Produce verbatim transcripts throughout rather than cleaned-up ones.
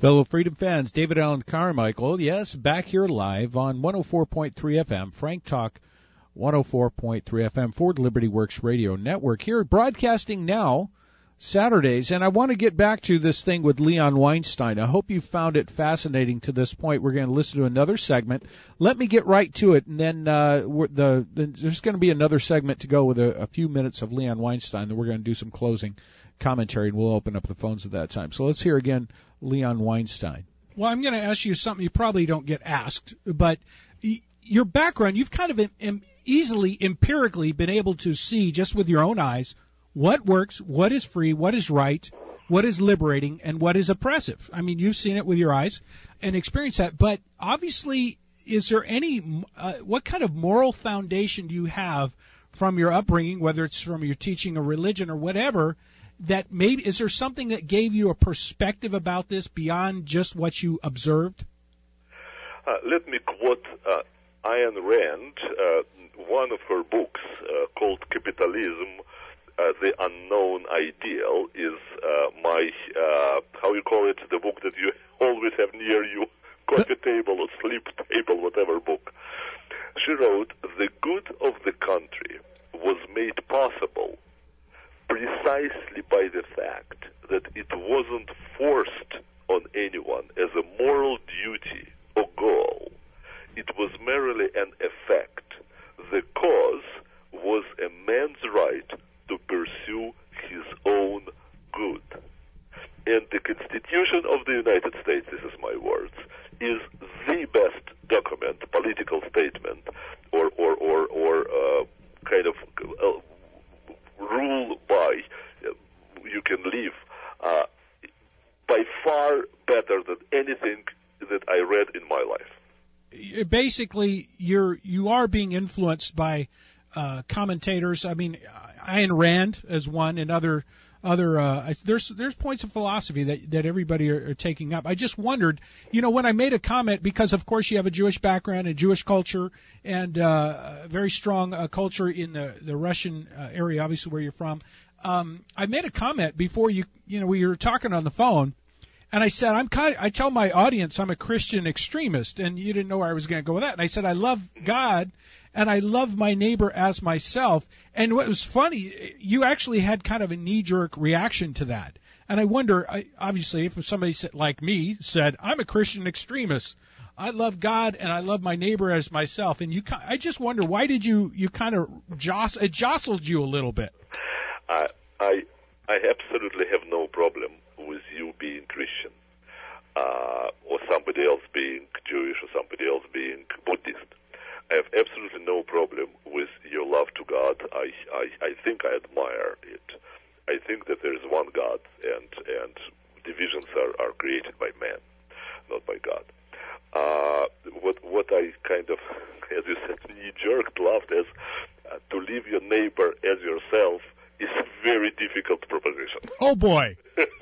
Fellow Freedom fans, David Allen Carmichael, yes, back here live on one oh four point three F M, Frank Talk one oh four point three F M, Ford Liberty Works Radio Network, here broadcasting now, Saturdays, and I want to get back to this thing with Leon Weinstein. I hope you found it fascinating to this point. We're going to listen to another segment. Let me get right to it, and then uh, we're the, the there's going to be another segment to go with a, a few minutes of Leon Weinstein, then we're going to do some closing commentary, and we'll open up the phones at that time. So let's hear again Leon Weinstein. Well, I'm going to ask you something you probably don't get asked, but y- your background, you've kind of em- em- easily, empirically been able to see just with your own eyes what works, what is free, what is right, what is liberating, and what is oppressive. I mean, you've seen it with your eyes and experienced that, but obviously, is there any, uh, what kind of moral foundation do you have from your upbringing, whether it's from your teaching or religion or whatever, that maybe, is there something that gave you a perspective about this beyond just what you observed? Uh, let me quote uh, Ayn Rand, uh, one of her books uh, called Capitalism, uh, the Unknown Ideal, is uh, my, uh, how you call it, the book that you always have near you, coffee table or sleep table, whatever book. She wrote, "The good of the country was made possible precisely by the fact that it wasn't forced on anyone as a moral duty or goal. It was merely an effect. The cause was a man's right to pursue his own good." And the Constitution of the United States, this is my words, is the best document, political statement, or, or, or, or uh, kind of uh, rule by uh, you can live uh, by far better than anything that I read in my life. Basically, you're you are being influenced by uh, commentators. I mean, Ayn Rand as one, and other other. Uh, there's there's points of philosophy that that everybody are, are taking up. I just wondered, you know, when I made a comment, because of course you have a Jewish background and Jewish culture, and uh, a very strong uh, culture in the the Russian uh, area, obviously where you're from. Um, I made a comment before you you know we were talking on the phone. And I said, I'm kind of, I tell my audience I'm a Christian extremist, and you didn't know where I was going to go with that. And I said, I love God, and I love my neighbor as myself. And what was funny, you actually had kind of a knee-jerk reaction to that. And I wonder, I, obviously, if somebody said, like me said, I'm a Christian extremist, I love God, and I love my neighbor as myself. And you, I just wonder, why did you, you kind of jostle, it jostled you a little bit? I, I, I absolutely have no problem with you being Christian, uh, or somebody else being Jewish, or somebody else being Buddhist. I have absolutely no problem with your love to God. I, I, I think I admire it. I think that there is one God, and and divisions are, are created by man, not by God. Uh, what what I kind of, as you said, knee-jerked laughed as uh, to leave your neighbor as yourself is a very difficult proposition. Oh, boy.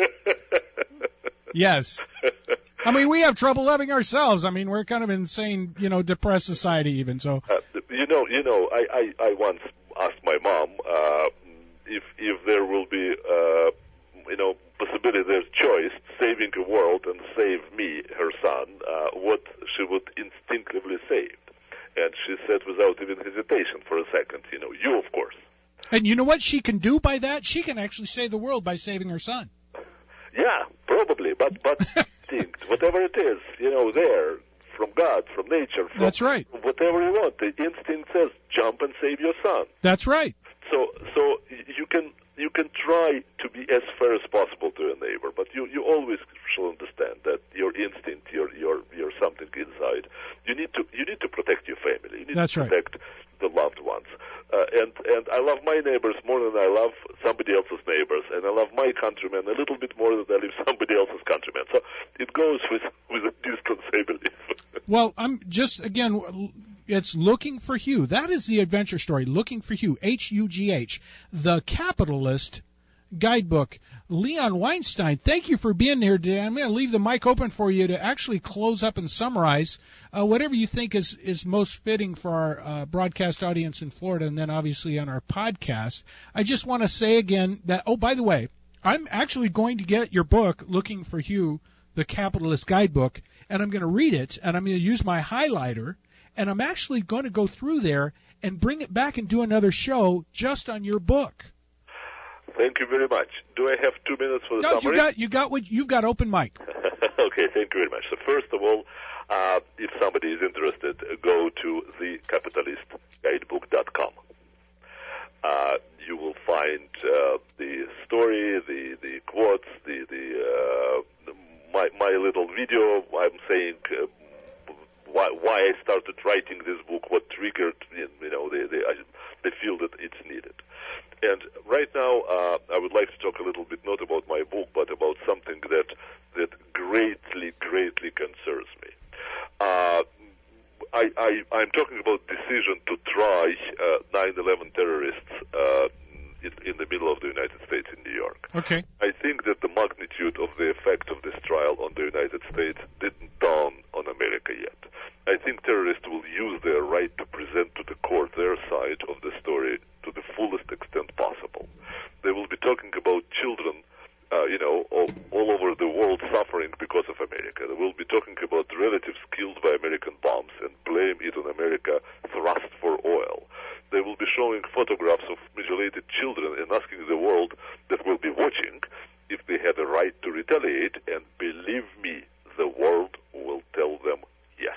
Yes. I mean, we have trouble loving ourselves. I mean, we're kind of insane, you know, depressed society even. So, uh, you know, you know, I, I, I once asked my mom uh, if if there will be, uh, you know, possibility, there's choice, saving the world and save me, her son, uh, what she would instinctively save. And she said without even hesitation for a second, you know, you, of course. And you know what she can do by that? She can actually save the world by saving her son. Yeah, probably, but but instinct, whatever it is, you know, there, from God, from nature, from That's right. whatever you want, the instinct says, jump and save your son. That's right. So so you can you can try to be as fair as possible to your neighbor, but you, you always should understand that your instinct, your your your something inside, you need to you need to protect your family. You need That's to right. protect the loved ones. Uh, and, and I love my neighbors more than I love somebody else's neighbors, and I love my countrymen a little bit more than I love somebody else's countrymen. So it goes with, with a distance, I believe. Well, I'm just, again, it's Looking for Hugh. That is the adventure story, Looking for Hugh, H U G H, the capitalist guidebook. Leon Weinstein, thank you for being here today. I'm going to leave the mic open for you to actually close up and summarize uh, whatever you think is, is most fitting for our uh, broadcast audience in Florida, and then obviously on our podcast. I just want to say again that, oh, by the way, I'm actually going to get your book, Looking for Hugh, the Capitalist Guidebook, and I'm going to read it, and I'm going to use my highlighter, and I'm actually going to go through there and bring it back and do another show just on your book. Thank you very much. Do I have two minutes for the no, summary? you got you got what you've got open mic. Okay, thank you very much. So first of all, uh, if somebody is interested, go to the capitalist guidebook dot com. Uh, you will find uh, the story, the, the quotes, the, the, uh, the my my little video. I'm saying uh, why why I started writing this book, what triggered you know the the, the feel that it's needed. And right now, uh, I would like to talk a little bit not about my book, but about something that that greatly, greatly concerns me. Uh, I, I, I'm talking about decision to try uh, nine eleven terrorists uh, in, in the middle of the United States in New York. Okay. I think that the magnitude of the effect of this trial on the United States didn't dawn on America yet. I think terrorists will use their right to present to the court their side of the story to the fullest extent possible. They will be talking about children, uh, you know, all, all over the world suffering because of America. They will be talking about relatives killed by American bombs and blame it on America thrust for oil. They will be showing photographs of mutilated children and asking the world that will be watching if they had a right to retaliate, and believe me, the world will tell them yes.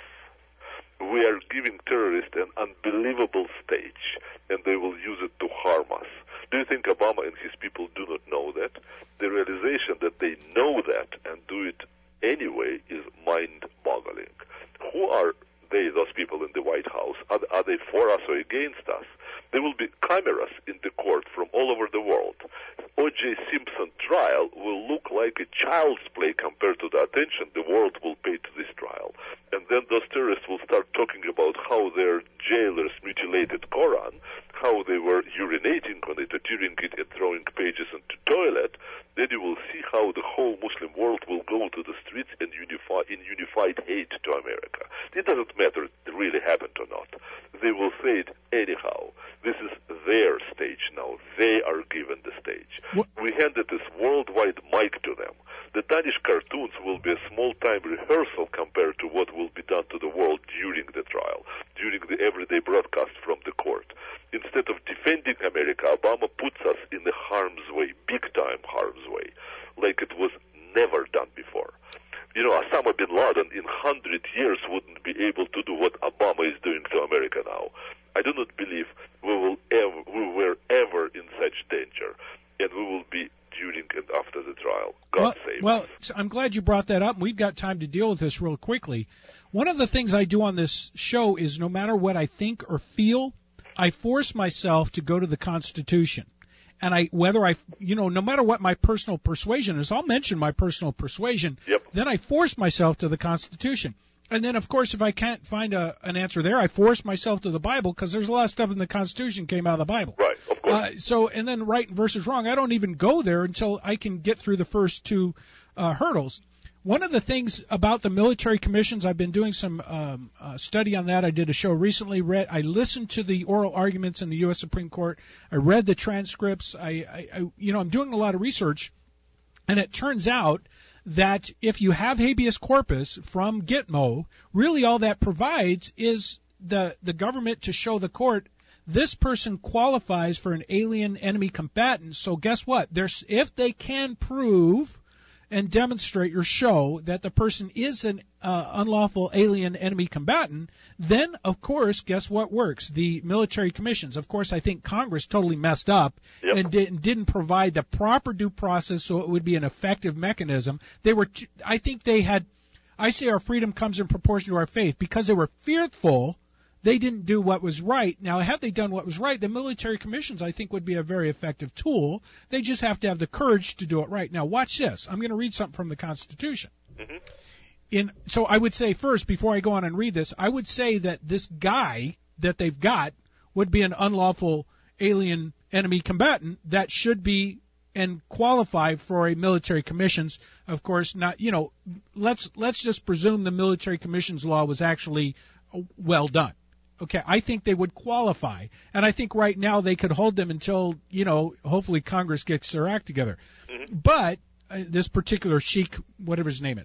We are giving terrorists an unbelievable stage, and they will use it to harm us. Do you think Obama and his people do not know that? The realization that they know that and do it anyway is mind-boggling. Who are they, those people in the White House? Are, are they for us or against us? There will be cameras in the court from all over the world. O J Simpson trial will look like a child's play compared to the attention the world will pay to this trial. And then those terrorists will start talking about how their jailers mutilated Quran, how they were urinating on it, tearing it, and throwing pages into toilet. Then you will see how the whole Muslim world will go to the streets and unify in unified hate to America. It doesn't matter if it really happened or not. They will say it anyhow. This is their stage now. They are given the stage. What? We handed this worldwide mic to them. The Danish cartoons will be a small-time rehearsal compared to what will be done to the world during the trial, during the everyday broadcast from the court. Instead of defending America, Obama puts us in the harm's way, big-time harm's way, like it was never done before. You know, Osama bin Laden in one hundred years wouldn't be able to do what Obama is doing to America now. I do not believe we will ever, we were ever in such danger, and we will be during and after the trial. God well, save well, us. I'm glad you brought that up. We've got time to deal with this real quickly. One of the things I do on this show is no matter what I think or feel, I force myself to go to the Constitution. And I, whether I, you know, no matter what my personal persuasion is, I'll mention my personal persuasion. Yep. Then I force myself to the Constitution. And then, of course, if I can't find a, an answer there, I force myself to the Bible, because there's a lot of stuff in the Constitution came out of the Bible. Right, of course. Uh, so, and then right versus wrong, I don't even go there until I can get through the first two uh, hurdles. One of the things about the military commissions, I've been doing some um, uh, study on that. I did a show recently. Read, I listened to the oral arguments in the U S Supreme Court. I read the transcripts. I, I, I, you know, I'm doing a lot of research, and it turns out that if you have habeas corpus from Gitmo, really all that provides is the the government to show the court this person qualifies for an alien enemy combatant. So guess what? There's, if they can prove and demonstrate or show that the person is an uh, unlawful alien enemy combatant, then, of course, guess what works? The military commissions. Of course, I think Congress totally messed up Yep. and didn't, didn't provide the proper due process so it would be an effective mechanism. They were, t- I think they had, I say our freedom comes in proportion to our faith. Because they were fearful, they didn't do what was right. Now, had they done what was right, the military commissions, I think, would be a very effective tool. They just have to have the courage to do it right. Now, watch this. I'm going to read something from the Constitution. Mm-hmm. In, so I would say first, before I go on and read this, I would say that this guy that they've got would be an unlawful alien enemy combatant that should be and qualify for a military commissions. Of course, not, you know, let's let's just presume the military commissions law was actually well done. Okay, I think they would qualify, and I think right now they could hold them until, you know, hopefully Congress gets their act together. Mm-hmm. But uh, this particular sheik, whatever his name is,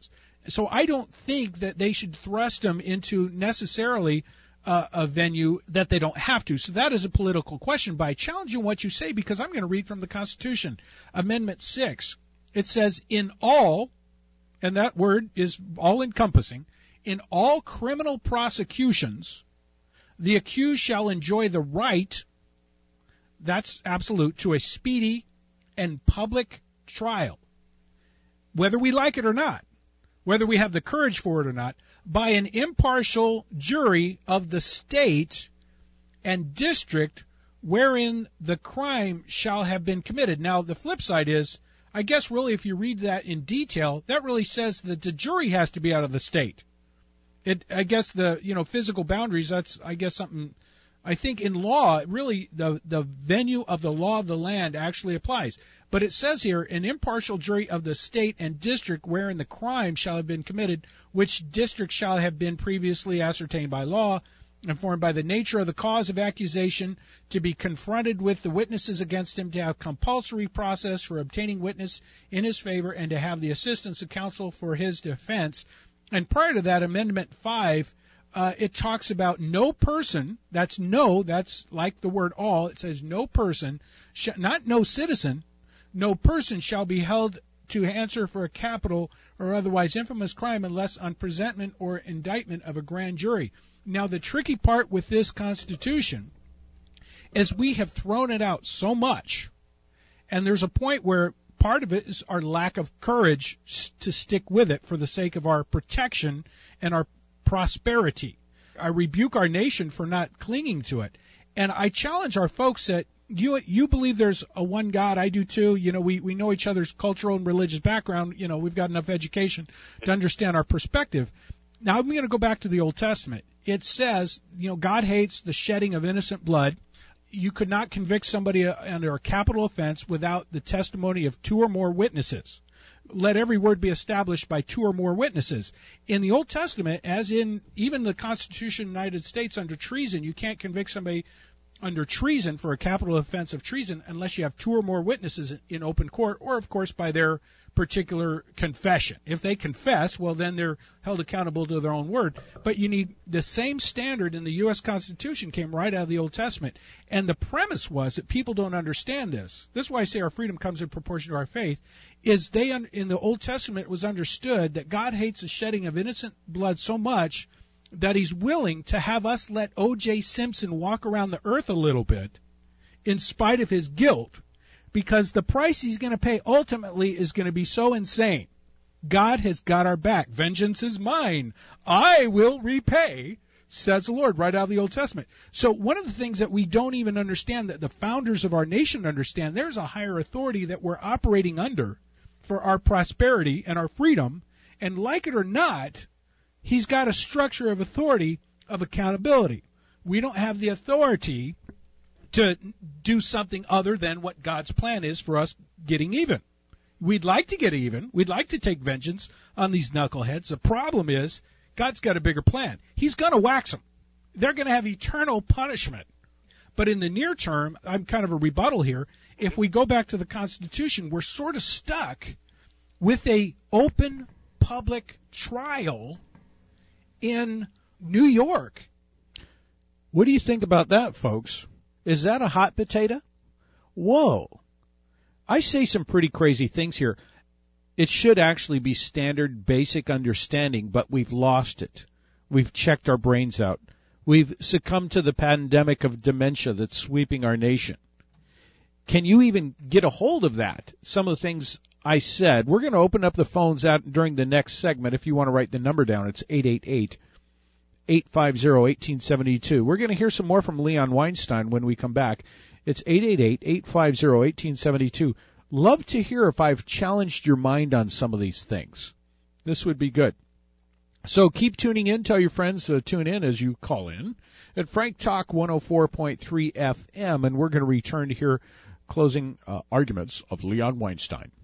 So I don't think that they should thrust them into necessarily uh, a venue that they don't have to. So that is a political question. But I challenge you in what you say, because I'm going to read from the Constitution. Amendment six. It says, in all, and that word is all-encompassing, in all criminal prosecutions, the accused shall enjoy the right, that's absolute, to a speedy and public trial, whether we like it or not, whether we have the courage for it or not, by an impartial jury of the state and district wherein the crime shall have been committed. Now, the flip side is, I guess really if you read that in detail, that really says that the jury has to be out of the state. It, I guess the, you know, physical boundaries, that's, I guess, something, I think in law, really the, the venue of the law of the land actually applies. But it says here, an impartial jury of the state and district wherein the crime shall have been committed, which district shall have been previously ascertained by law, informed by the nature of the cause of accusation, to be confronted with the witnesses against him, to have compulsory process for obtaining witness in his favor, and to have the assistance of counsel for his defense. And prior to that, Amendment five, uh, it talks about no person, that's no, that's like the word all, it says no person, sh- not no citizen, no person shall be held to answer for a capital or otherwise infamous crime unless on presentment or indictment of a grand jury. Now, the tricky part with this Constitution is we have thrown it out so much, and there's a point where part of it is our lack of courage to stick with it for the sake of our protection and our prosperity. I rebuke our nation for not clinging to it. And I challenge our folks that you you believe there's a one God, I do too. You know, we, we know each other's cultural and religious background. You know, we've got enough education to understand our perspective. Now, I'm going to go back to the Old Testament. It says, you know, God hates the shedding of innocent blood. You could not convict somebody under a capital offense without the testimony of two or more witnesses. Let every word be established by two or more witnesses. In the Old Testament, as in even the Constitution of the United States under treason, you can't convict somebody under treason for a capital offense of treason unless you have two or more witnesses in open court, or, of course, by their particular confession. If they confess, well, then they're held accountable to their own word. But you need the same standard in the U S Constitution came right out of the Old Testament. And the premise was that people don't understand this. This is why I say our freedom comes in proportion to our faith, is they, in the Old Testament, it was understood that God hates the shedding of innocent blood so much that he's willing to have us let O J Simpson walk around the earth a little bit in spite of his guilt, because the price he's going to pay ultimately is going to be so insane. God has got our back. Vengeance is mine. I will repay, says the Lord, right out of the Old Testament. So one of the things that we don't even understand, that the founders of our nation understand, there's a higher authority that we're operating under for our prosperity and our freedom. And like it or not, he's got a structure of authority of accountability. We don't have the authority to do something other than what God's plan is for us getting even. We'd like to get even. We'd like to take vengeance on these knuckleheads. The problem is God's got a bigger plan. He's going to wax them. They're going to have eternal punishment. But in the near term, I'm kind of a rebuttal here. If we go back to the Constitution, we're sort of stuck with a open public trial in New York. What do you think about that, folks? Is that a hot potato? Whoa. I say some pretty crazy things here. It should actually be standard basic understanding, but we've lost it. We've checked our brains out. We've succumbed to the pandemic of dementia that's sweeping our nation. Can you even get a hold of that? Some of the things I said. We're going to open up the phones out during the next segment. If you want to write the number down, it's eight eight eight, eight five zero, one eight seven two. We're going to hear some more from Leon Weinstein when we come back. It's eight eight eight, eight five zero, one eight seven two. Love to hear if I've challenged your mind on some of these things. This would be good. So keep tuning in. Tell your friends to tune in as you call in at Frank Talk one oh four point three F M, and we're going to return to hear closing uh, arguments of Leon Weinstein.